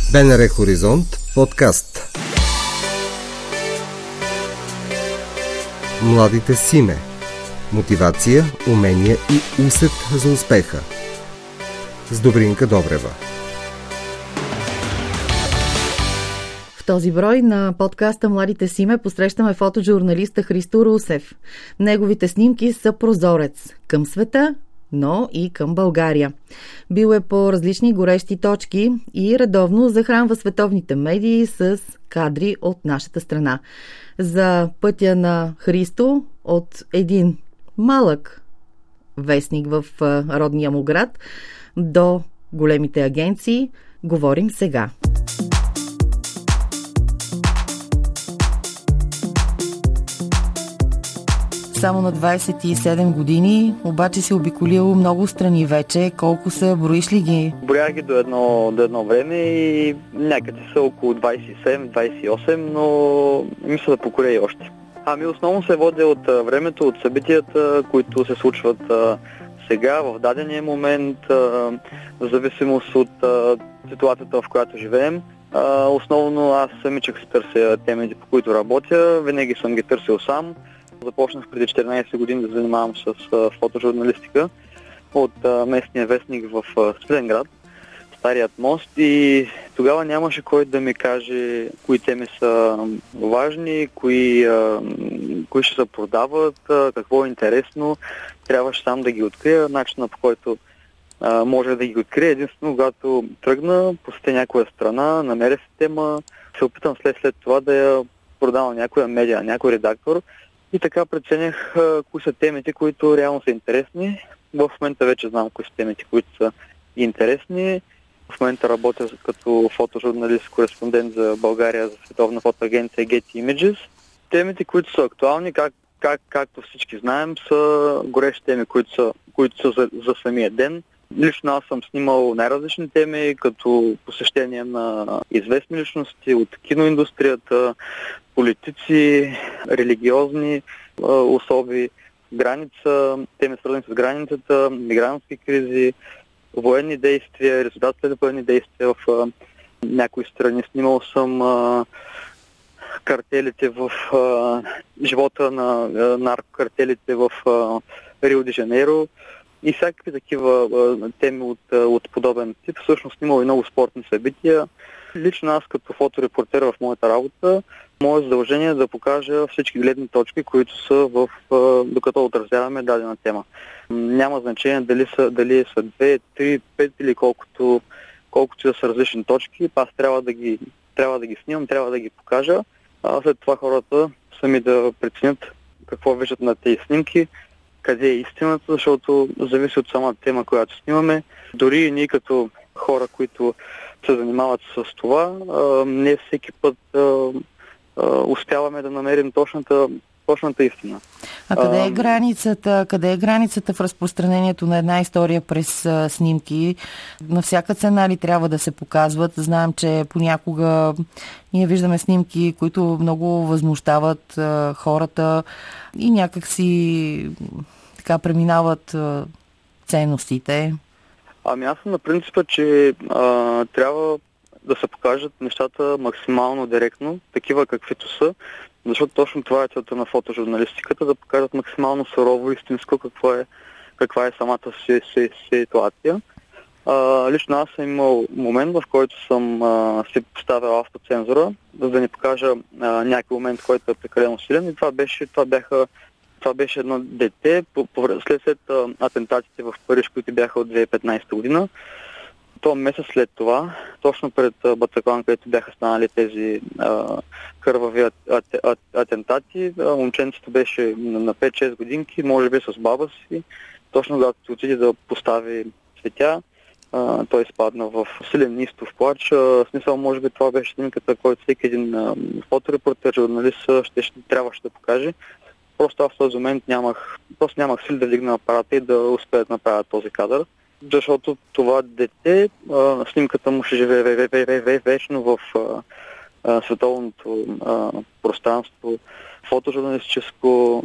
БНР Хоризонт подкаст. Младите Симе. Мотивация, умения и усет за успеха. С Добринка Добрева. В този брой на подкаста Младите Симе посрещаме фотожурналиста Христо Русев. Неговите снимки са прозорец към света, но и към България. Бил е по различни горещи точки и редовно захранва световните медии с кадри от нашата страна. За пътя на Христо от един малък вестник в родния му град до големите агенции говорим сега. Само на 27 години, обаче си обиколил много страни вече. Колко са, броиш ли ги? Броях ги до едно време и някъде са около 27-28, но мисля да покоря и още. Основно се водя от времето, от събитията, които се случват сега, в дадения момент, в зависимост от ситуацията, в която живеем. Основно аз самичък си търся темите, по които работя. Винаги съм ги търсил сам. Започнах преди 14 години да занимавам с фотожурналистика от местния вестник в Свиленград, Старият мост, и тогава нямаше кой да ми каже кои теми са важни, кои ще се продават, какво е интересно. Трябваше сам да ги открия. Начинът, по който може да ги открия, единствено когато тръгна, посетя някоя страна, намеря си тема, се опитам след това да я продавам някоя медиа, някой редактор. И така преценях кои са темите, които реално са интересни. В момента вече знам кои са темите, които са интересни. В момента работя като фотожурналист, кореспондент за България, за световна фотоагенция Getty Images. Темите, които са актуални, както всички знаем, са горещи теми, които са за самия ден. Лично аз съм снимал най-различни теми, като посещение на известни личности от киноиндустрията, политици, религиозни особи, граница, теми свързани с границата, мигрантски кризи, военни действия, резултатите на военни действия в някои страни. Снимал съм картелите в живота на наркокартелите в Рио де Жанейро и всякакви такива теми от подобен тип. Всъщност снимал и много спортни събития. Лично аз като фоторепортер в моята работа, мое задължение е да покажа всички гледни точки, които са докато отразяваме дадена тема. Няма значение дали са 2, 3, 5 или колкото да са различни точки. Аз трябва да ги снимам, трябва да ги покажа. След това хората сами да преценят какво виждат на тези снимки, къде е истината, защото зависи от самата тема, която снимаме. Дори и ние като хора, които се занимават с това, не всеки път успяваме да намерим точната истина. А къде е границата? Къде е границата в разпространението на една история през снимки? На всяка цена ли трябва да се показват? Знаем, че понякога ние виждаме снимки, които много възмущават хората и някак си така преминават ценностите. Аз съм на принципа, че трябва да се покажат нещата максимално директно, такива каквито са, защото точно това е целта на фотожурналистиката, да покажат максимално сурово, истинско каква е самата ситуация. Лично аз съм имал момент, в който съм си поставил автоцензура, за да не покажа някой момент, който е прекалено силен, и това беше едно дете след атентатите в Париж, които бяха от 2015 година. То месец след това, точно пред Батаклан, където бяха станали тези кървави атентати, момченцето беше на 5-6 годинки, може би с баба си. Точно когато отиде да постави цветя, той изпадна в силен нистов плач. В смисъл, може би това беше снимката, който всеки един фоторепортер, журналист трябваше да покаже. Просто аз в този момент нямах сили да вдигна апарата и да успея да направя този кадър. Защото това дете, снимката му ще живее вечно в световното пространство, фотожурналистическо,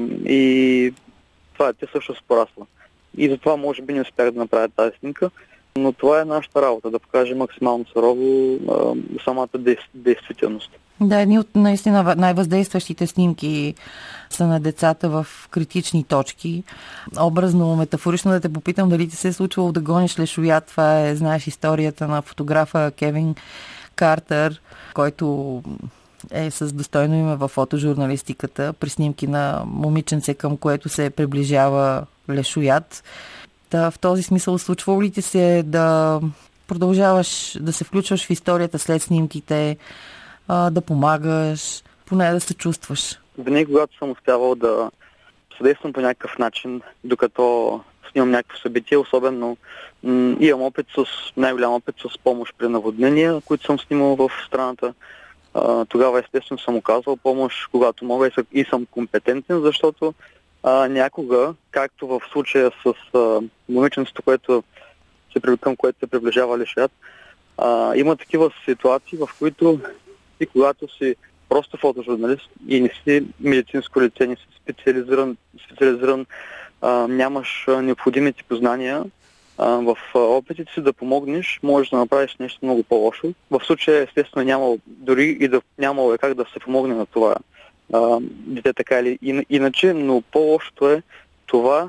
и това дете също се порасва. И затова може би не успях да направя тази снимка. Но това е нашата работа, да покаже максимално сурово самата действителност. Да, едни от наистина най-въздействащите снимки са на децата в критични точки. Образно, метафорично да те попитам дали ти се е случвало да гониш лешоя. Това е, знаеш, историята на фотографа Кевин Картер, който е с достойно име във фотожурналистиката, при снимки на момиченце, към което се приближава лешоят. В този смисъл случвало ли ти се да продължаваш да се включваш в историята след снимките, да помагаш, поне да се чувстваш? Винаги, когато съм успявал да съдействам по някакъв начин, докато снимам някакво събитие, особено имам най-голям опит с помощ при наводнения, които съм снимал в страната. Тогава естествено съм оказвал помощ, когато мога и съм компетентен, защото някога, както в случая с момиченството, към което се приближава лешоят, има такива ситуации, в които и когато си просто фотожурналист и не си медицинско лице, не си специализиран, нямаш необходимите познания, в опитите си да помогнеш, можеш да направиш нещо много по-лошо. В случая, естествено, нямало дори и да нямало как да се помогне на това дете така или иначе, но по-лошото е това,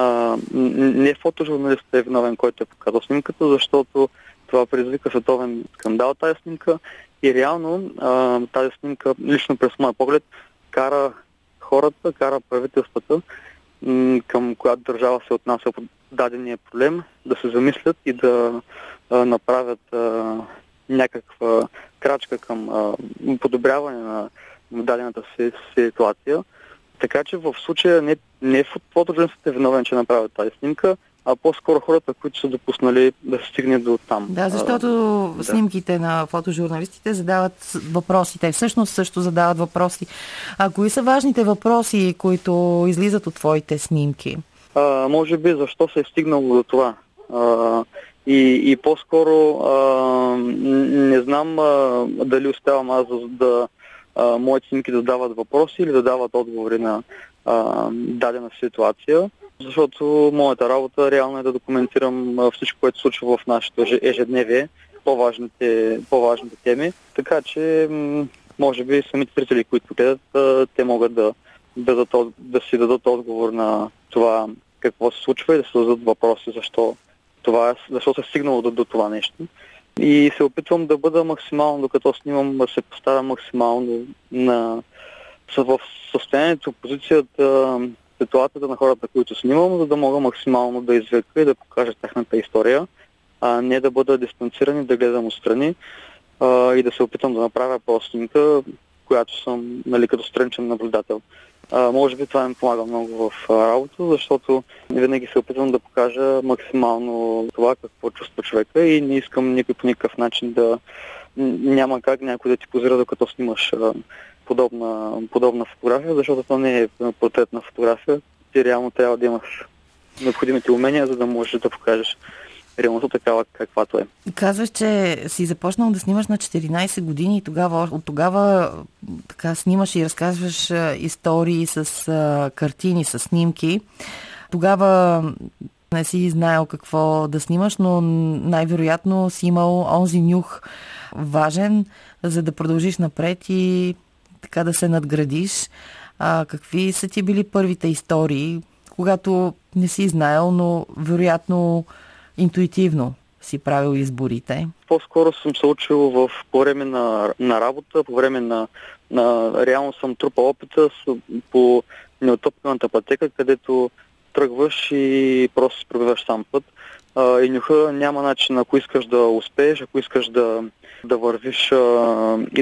не фотожурналистът е виновен, който е показал снимката, защото това предизвика световен скандал, тази снимка, и реално тази снимка, лично през моя поглед, кара хората, кара правителствата, към която държава се отнася по дадения проблем, да се замислят и да направят някаква крачка към подобряване на дадената ситуация. Така че в случая не фотожурналистът е виновен, че направят тази снимка, а по-скоро хората, които са допуснали да се стигне до там. Да, защото снимките на фотожурналистите задават въпроси. Те всъщност също задават въпроси. А кои са важните въпроси, които излизат от твоите снимки? Може би защо се е стигнало до това. И по-скоро не знам дали успявам аз да моите снимки да дават въпроси или да дават отговори на дадена ситуация. Защото моята работа реално е да документирам всичко, което се случва в нашето ежедневие, по-важните теми. Така че, може би самите зрители, които гледат, те могат да си дадат отговор на това какво се случва и да се зададат въпроси защо се е стигнало до това нещо. И се опитвам да бъда максимално, докато снимам, да се поставя максимално в състоянието, позицията, ситуацията на хората, които снимам, за да мога максимално да извлека и да покажа тяхната история, а не да бъда дистанциран и да гледам отстрани и да се опитам да направя по-снимка, която съм, като страничен наблюдател. Може би това ми помага много в работа, защото винаги се опитвам да покажа максимално това, какво чувства човека, и не искам никой по никакъв начин няма как някой да ти позира, докато снимаш подобна фотография, защото това не е портретна фотография. Ти реално трябва да имаш необходимите умения, за да можеш да покажеш реалността такава, каквато е. Казваш, че си започнал да снимаш на 14 години и от тогава така снимаш и разказваш истории с картини, с снимки. Тогава не си знаел какво да снимаш, но най-вероятно си имал онзи нюх важен, за да продължиш напред и така да се надградиш. Какви са ти били първите истории, когато не си знаел, но вероятно интуитивно си правил изборите? По-скоро съм се учил по време на работа, по време на реално съм трупал опита по неотоплената пътека, където тръгваш и просто си пробиваш сам път. И нюха няма начин, ако искаш да успееш, ако искаш да вървиш и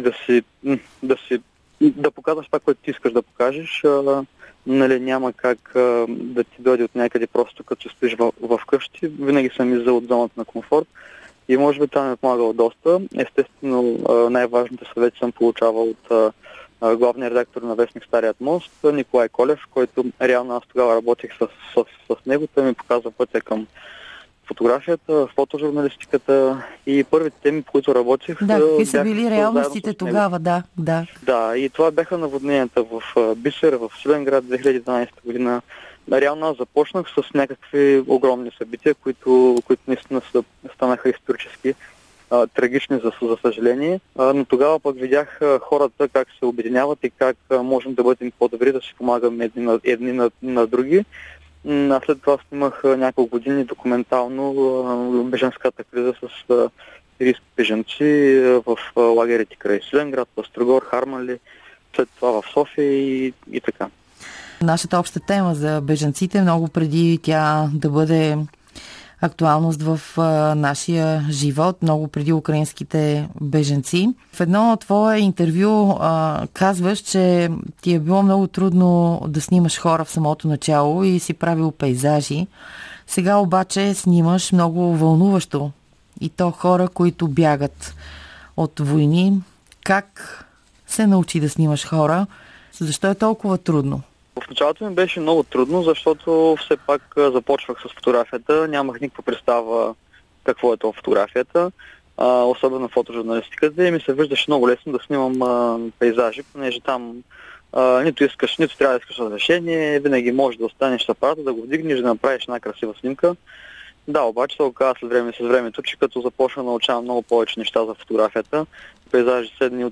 да показваш това, което ти искаш да покажеш, няма как да ти дойде от някъде просто като стоиш в къщи. Винаги съм излизал от зоната на комфорт и може би това ми е помагало доста. Естествено, най-важните съвети съм получавал от главния редактор на вестник Старият мост, Николай Колев, който реално аз тогава работех с него. Той ми показва пътя към фотографията, фотожурналистиката и първите теми, по които работех. Да, какви са били реалностите тогава, да. Да, и това бяха наводненията в Бисер, в Свиленград 2012 година. реално аз започнах с някакви огромни събития, които наистина станаха исторически трагични за съжаление, но тогава пък видях хората как се обединяват и как можем да бъдем по-добри, да си помагаме едни на други. А след това снимах няколко години документално бежанската криза с сирийски бежанци в лагерите край Свиленград, Пъстрогор, Хармали, след това в София и така. Нашата обща тема за бежанците, много преди тя да бъде актуалност в нашия живот, много преди украинските бежанци. В едно твое интервю казваш, че ти е било много трудно да снимаш хора в самото начало и си правил пейзажи. Сега обаче снимаш много вълнуващо. И то хора, които бягат от войни. Как се научи да снимаш хора? Защо е толкова трудно? В началото ми беше много трудно, защото все пак започвах с фотографията. Нямах никаква представа какво е това фотографията, особено фотожурналистиката, и ми се виждаше много лесно да снимам пейзажи, понеже там нито трябва да искаш разрешение, винаги можеш да останеш с апарата, да го вдигнеш, да направиш една красива снимка. Да, обаче се оказа с времето, че като започна да научавам много повече неща за фотографията, пейзажи са едни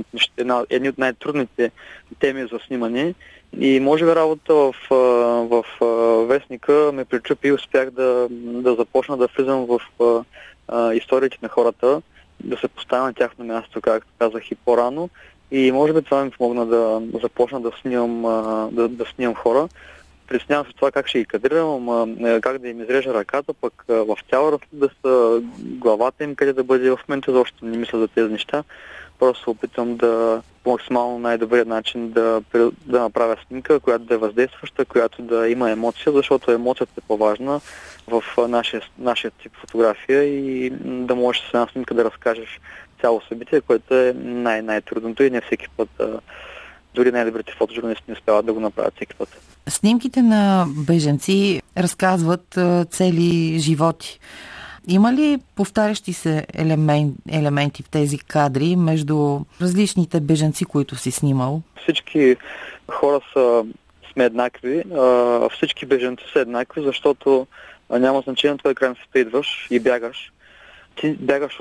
от най-трудните теми за снимане. И може би работа в вестника ме причупи и успях да започна да влизам в историите на хората, да се поставя на тяхно място, както казах и по-рано. И може би това ми помогна да започна да снимам хора. Притеснявам се това как ще ги кадрирам, как да им изрежа ръката, пък в цяло да са главата им, къде да бъде. В момента защо не мисля за тези неща. Просто се опитам да по максимално най-добрият начин да направя снимка, която да е въздействаща, която да има емоция, защото емоцията е по-важна в нашия тип фотография и да можеш с една снимка да разкажеш цяло събитие, което е най-трудното и не всеки път, дори най-добрите фотожурналисти не успяват да го направят всеки път. Снимките на бежанци разказват цели животи. Има ли повтарящи се елементи в тези кадри между различните бежанци, които си снимал? Всички хора сме еднакви, всички бежанци са еднакви, защото няма значение от кой край на света идваш и бягаш. Ти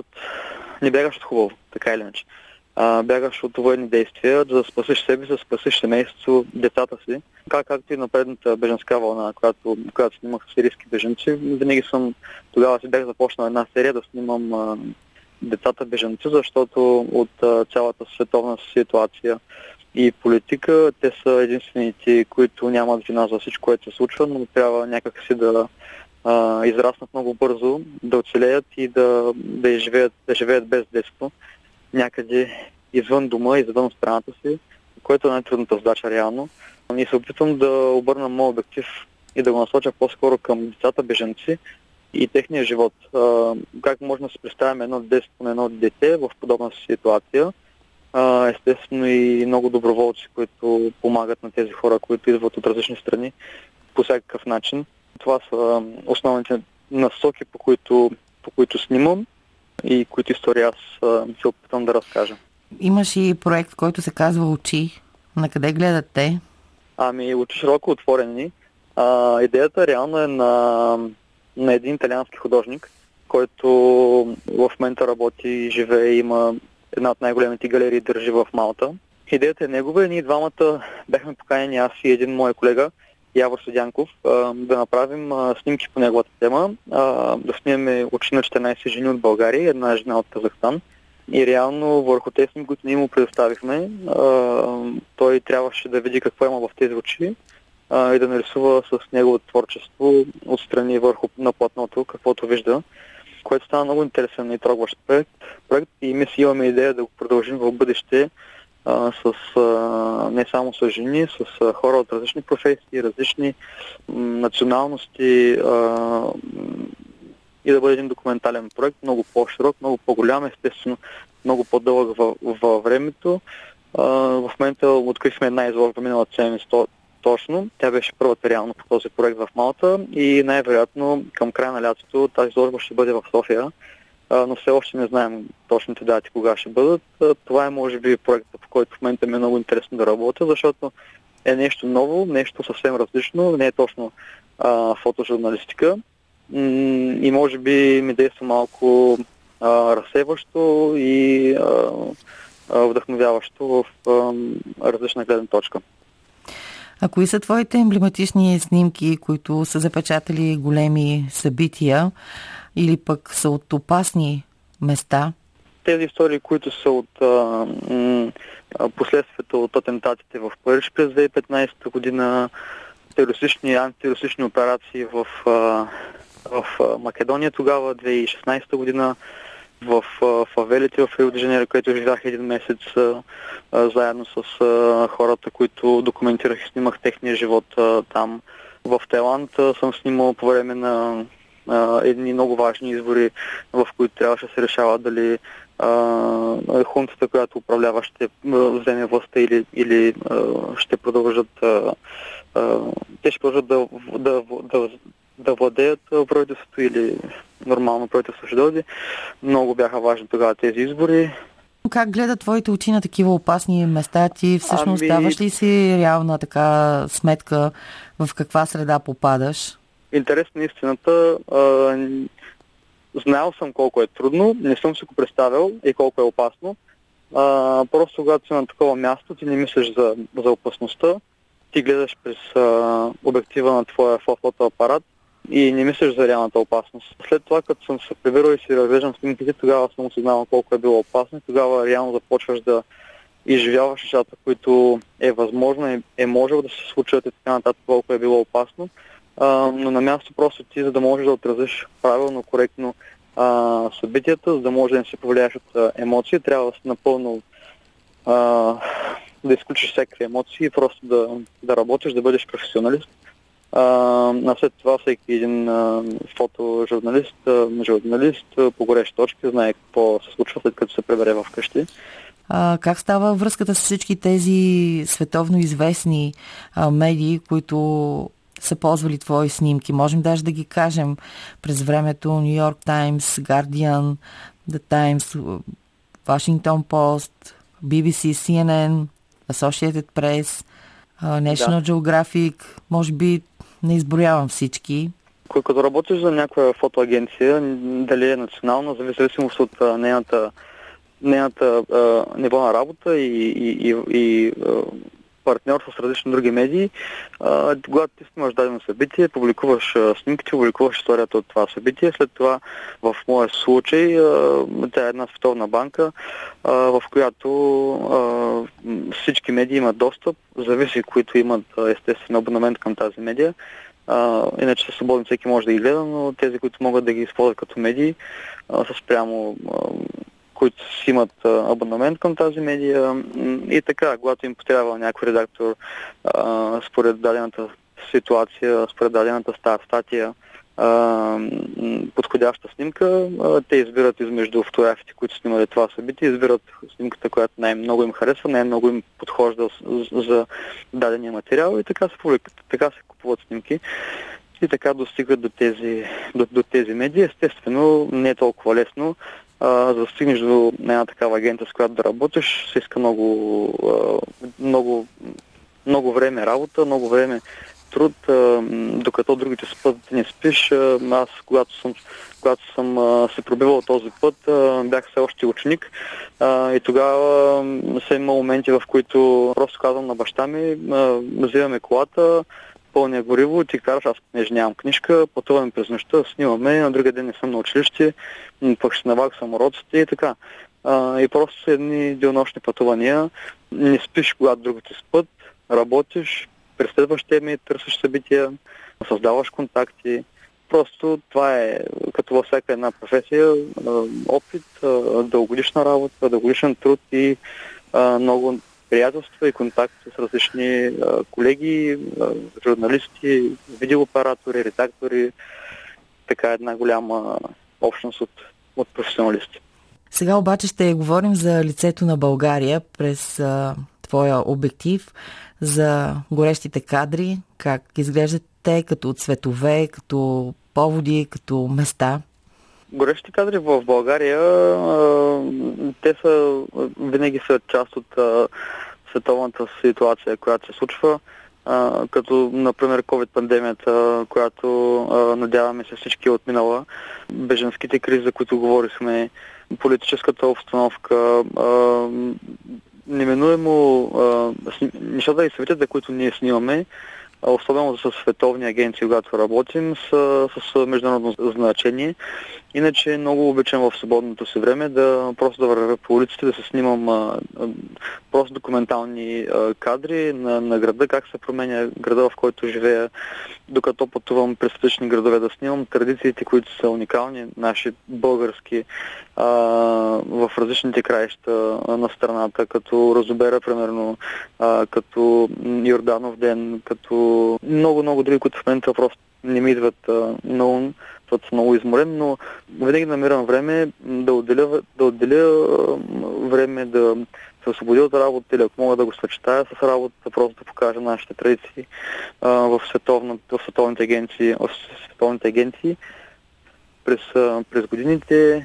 не бягаш от хубаво, така или иначе. Бягаш от военни действия, за да спасиш себе си, да спасиш семейството, децата си. Както и на предната бежанска вълна, която снимах сирийски бежанци, винаги тогава си бях започнал една серия да снимам децата бежанци, защото от цялата световна ситуация и политика, те са единствените, които нямат вина за всичко, което се случва, но трябва някакси да израснат много бързо, да оцелеят и да живеят без детство някъде извън дома, извън страната си, което е най-трудната задача реално. И се опитвам да обърна моят обектив и да го насоча по-скоро към децата бежанци и техния живот. Как може да се представим едно детство на едно дете в подобна ситуация. Естествено и много доброволци, които помагат на тези хора, които идват от различни страни по всякакъв начин. Това са основните насоки, по които снимам и които истории аз се опитвам да разкажа. Имаш и проект, който се казва Очи. На къде гледат те? Очи широко отворени. Идеята реално е на един италиански художник, който в момента работи и живее, има една от най-големите галерии, държи в Малта. Идеята е негова и ние двамата бяхме поканени, аз и един мой колега, Явор Седянков, да направим снимки по неговата тема, да снимаме очи на 14 жени от България и една жена от Казахстан. И реално върху тези снимки, които ние му предоставихме, той трябваше да види какво има в тези очи и да нарисува с неговото творчество отстрани на платното, каквото вижда, което стана много интересен и трогващ проект и ми си имаме идея да го продължим в бъдеще не само с жени, с хора от различни професии, различни националности и да бъде един документален проект, много по-широк, много по-голям, естествено много по-дълъг във времето. В момента открихме една изложба миналата седмица точно. Тя беше първата реално по този проект в Малта и най-вероятно към края на лятото тази изложба ще бъде в София, но все още не знаем точните дати кога ще бъдат. Това е може би проектът, по който в момента ми е много интересно да работя, защото е нещо ново, нещо съвсем различно, не е точно фотожурналистика и може би ми действа малко разсейващо и вдъхновяващо в различна гледна точка. А кои са твоите емблематични снимки, които са запечатали големи събития или пък са от опасни места? Тези истории, които са от последствията от атентатите в Париж през 2015 година, терористични и антитерористични операции в Македония тогава, 2016 година, в фавелите в Рио де Жанейро, където живях един месец заедно с хората, които документирах и снимах техния живот там. В Тайланд съм снимал по време на едни много важни избори, в които трябваше да се решава дали хунтата, която управлява, ще вземе властта или ще продължат те ще продължат да владеят правителството или нормално правителство ще дойде. Много бяха важни тогава тези избори. Как гледат твоите очи на такива опасни места? Ти всъщност ставаш ли си реална така сметка в каква среда попадаш? Интересна истината. Знаел съм колко е трудно, не съм си го представил и колко е опасно. Просто когато си на такова място, ти не мислиш за опасността. Ти гледаш през обектива на твоя фотоапарат и не мислиш за реалната опасност. След това, като съм се прибирал и си разглеждам снимките, тогава съм осъзнавал колко е било опасно и тогава реално започваш да изживяваш нещата, които е възможно и е можело да се случат и така нататък, колко е било опасно. Но на място просто ти, за да можеш да отразиш правилно, коректно събитията, за да може да не се повлияеш от емоции, трябва да си напълно да изключиш всякакви емоции и просто да работиш, да бъдеш професионалист. След това всеки един фотожурналист, журналист по горещи точки знае какво се случва след като се прибере в къщи. Как става връзката с всички тези световно известни медии, които са ползвали твои снимки? Можем даже да ги кажем през времето New York Times, Guardian, The Times, Washington Post, BBC, CNN, Associated Press, National Geographic, може би не изброявам всички. Като работиш за някоя фотоагенция, дали е национална, в зависимост от нейната ниво на работа и партньор с различни други медии, когато ти снимаш дадено събитие, публикуваш снимките, публикуваш историята от това събитие. След това, в моя случай, тя е една световна банка, в която всички медии имат достъп, зависи които имат естествен абонамент към тази медия. Иначе са свободни, всеки може да ги гледа, но тези, които могат да ги използват като медии, са спрямо които си имат абонамент към тази медия и така, когато им потрябва някой редактор според дадената ситуация, според дадената статия, подходяща снимка, те избират измежду фотографите, които снимали това събитие, избират снимката, която най-много им харесва, най-много им подхожда за дадения материал и така се купуват снимки. И така достигат до тези медии. Естествено, не е толкова лесно. За да стигнеш до една такава агенция, с която да работиш, се иска много време работа, много време труд, докато другите спът не спиш. Аз, когато съм се пробивал този път, бях все още ученик и тогава съм имал моменти, в които просто казвам на баща ми, взимаме колата, пълня гориво, ти караш, аз понеже нямам книжка, пътуваме през нощта, снимаме, на другия ден не съм на училище, пък ще наваксам уроците и така. И просто са едни денонощни пътувания, не спиш, когато другите спът, работиш, преследваш теми, търсиш събития, създаваш контакти. Просто това е, като във всяка една професия, опит, дългогодишна работа, дългогодишен труд и много приятелства и контакти с различни колеги, журналисти, видеооператори, редактори, така една голяма общност от професионалисти. Сега обаче ще говорим за лицето на България през твоя обектив, за горещите кадри, как изглеждат те като цветове, като поводи, като места. Горещите кадри в България, те винаги са част от световната ситуация, която се случва, като, например, COVID-пандемията, която надяваме се всички отминала, бежанските кризи, за които говорихме, политическата обстановка, неминуемо нещата и съветите, които ние снимаме, особено с световни агенции, когато работим, с международно значение. Иначе много обичам в свободното си време да просто да вървя по улиците, да се снимам просто документални кадри на града, как се променя града, в който живея, докато пътувам през различни градове да снимам традициите, които са уникални, наши български, в различните краища на страната, като Розобера, примерно, като Йорданов ден, като много други, които в момента просто не ми идват на ум, защото съм много изморен, но винаги намирам време да отделя време да се освободя от работа или ако мога да го съчетая с работата, просто да покажа нашите традиции в световните агенции. През годините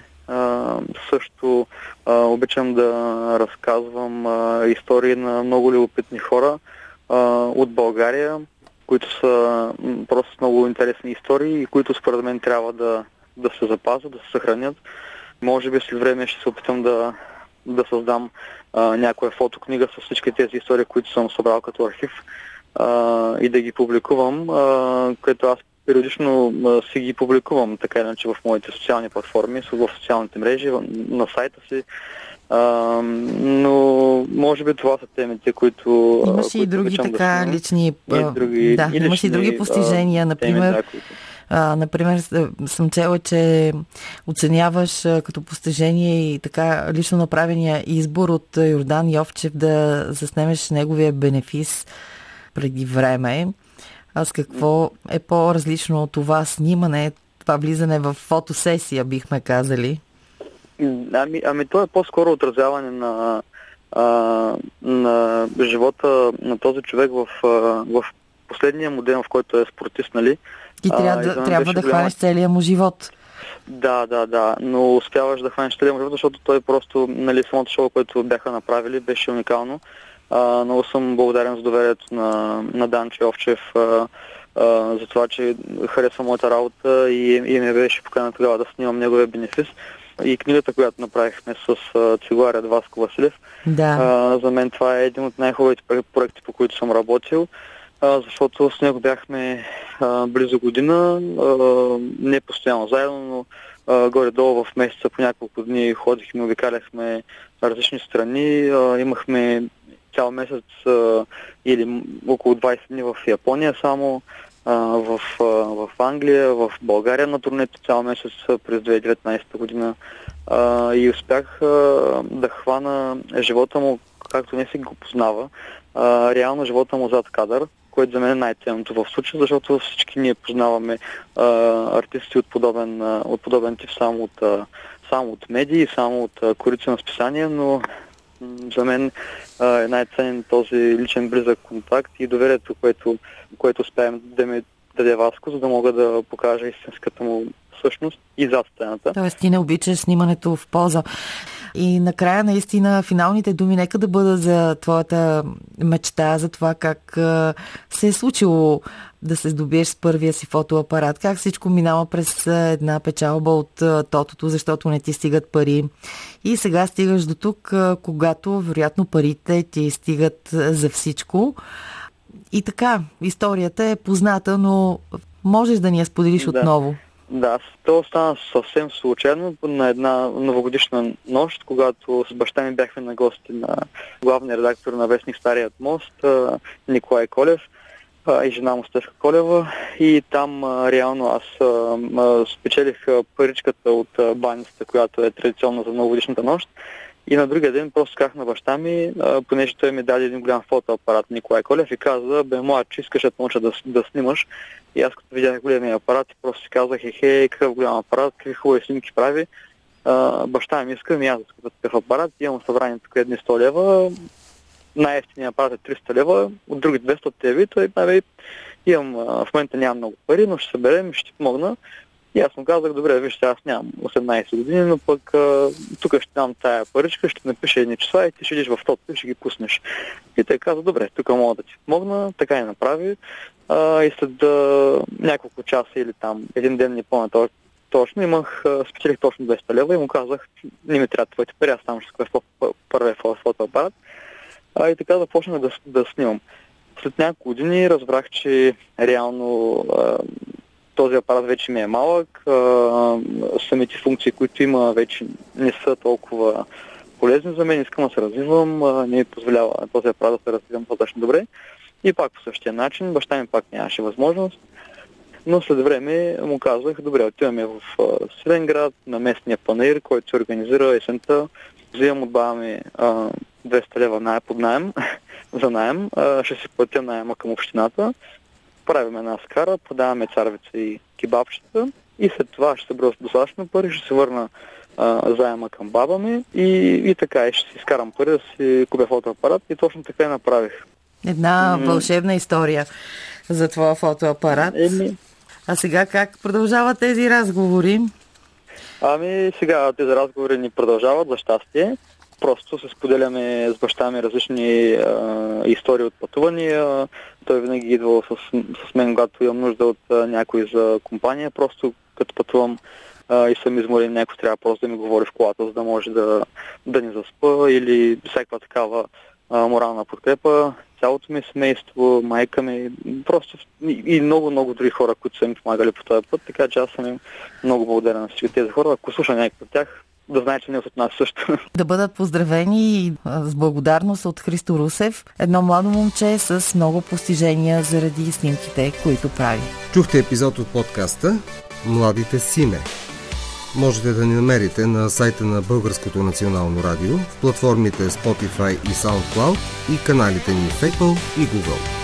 също обичам да разказвам истории на много любопитни хора от България, които са просто много интересни истории и които според мен трябва да се запазят, да се съхранят. Може би след време ще се опитам да създам някоя фотокнига с всички тези истории, които съм събрал като архив и да ги публикувам, което аз периодично си ги публикувам, така иначе в моите социални платформи, в социалните мрежи, на сайта си. Но може би това са темите, които... Имаш и други така лични... имаш и други постижения, например... Например, съм чела, че оценяваш като постижение и така лично направения избор от Йордан Йовчев да заснемеш неговия бенефис преди време. С какво е по-различно от това снимане, това влизане в фотосесия, бихме казали? Ами то е по-скоро отразяване на живота на този човек в последния му ден, в който е спортист, нали? Ти трябва да хванеш целия му живот. Да, но успяваш да хванеш целия му живот, защото той просто, нали, самото шоу, което бяха направили, беше уникално. Много съм благодарен за доверието на Данчо Йовчев, за това, че харесва моята работа и ме беше поканен тогава да снимам неговия бенефис. И книгата, която направихме с цигуларят Васко Василев. Да. За мен това е един от най-хубавите проекти, по които съм работил, защото с него бяхме близо година, не постоянно заедно, но горе-долу в месеца по няколко дни ходихме, обикаляхме различни страни, имахме цял месец или около 20 дни в Япония само, в Англия, в България на турнето цял месец през 2019 година и успях да хвана живота му, както не си го познава, реално живота му зад кадър, което за мен е най-ценното в случая, защото всички ние познаваме артисти от подобен тип само от медии, само от корици на списания, но за мен е най-ценен този личен близък контакт и доверието, което успеем да ми даде Васко, за да мога да покажа истинската му същност и зад сцената. Тоест ти не обичаш снимането в полза. И накрая наистина финалните думи нека да бъдат за твоята мечта, за това как се е случило да се здобиеш с първия си фотоапарат, как всичко минава през една печалба от тотото, защото не ти стигат пари. И сега стигаш до тук, когато вероятно парите ти стигат за всичко. И така, историята е позната, но можеш да ни я споделиш отново. Да, то стана съвсем случайно на една новогодишна нощ, когато с баща ми бяхме на гости на главния редактор на вестник Старият мост, Николай Колев, и жена му Стефка Колева. И там реално аз спечелих паричката от баницата, която е традиционна за новогодишната нощ. И на другия ден просто казах на баща ми, понеже той ми даде един голям фотоапарат Николай Колев и каза, младе, че искаш да науча да снимаш. И аз като видях големия апарат и просто си казах, какъв голям апарат, какви хубави снимки прави. Баща ми иска, аз да такъв апарат, имам събрание тук едни 100 лева, най-ефтиният апарат е 300 лева, от други 200 лева, той имам, в момента нямам много пари, но ще съберем и ще ти помогна. И аз му казах, добре, вижте, аз нямам 18 години, но пък тук ще дам тая паричка, ще напиша едни числа и ти ще идиш в тото и ще ги пуснеш. И той каза, добре, тук мога да ти помогна, така и направи. И след няколко часа или там един ден не помня точно, спечелих точно 200 лева и му казах, не ми трябва твоите пари, аз там ще скъпя първия фотоапарат. И така започнах да снимам. След няколко години разбрах, че реално този апарат вече ми е малък, самите функции, които има, вече не са толкова полезни за мен, искам да се развивам, не ми позволява този апарат да се развивам достатъчно добре. И пак по същия начин, баща ми пак нямаше възможност, но след време му казах, добре, отиваме в Свиленград на местния панаир, който се организира есента, взимам от баба ми 200 лева под наем, за наем, ще си платя наема към общината, правим една скара, продаваме царвица и кебабчета и след това ще събера достатъчно пари, ще се върна заема към баба ми и така, и ще си изкарам пари да си купя фотоапарат и точно така и направих. Една вълшебна история за твоя фотоапарат. А сега как продължават тези разговори? Сега тези разговори ни продължават, за щастие. Просто се споделяме с баща ми различни истории от пътувания. Той винаги идва с мен, когато имам нужда от някой за компания. Просто като пътувам и съм изморен, някой трябва просто да ми говори в колата, за да може да ни заспа или всякаква такава морална подкрепа. Цялото ми семейство, майка ми, просто и много други хора, които са ми помагали по този път, така че аз съм им много благодарен на всички тези хора. Ако слушам някакъв от тях, да знае, че не от нас също. Да бъдат поздравени и с благодарност от Христо Русев, едно младо момче с много постижения заради снимките, които прави. Чухте епизод от подкаста "Младите с име". Можете да ни намерите на сайта на Българското национално радио, в платформите Spotify и SoundCloud и каналите ни в Apple и Google.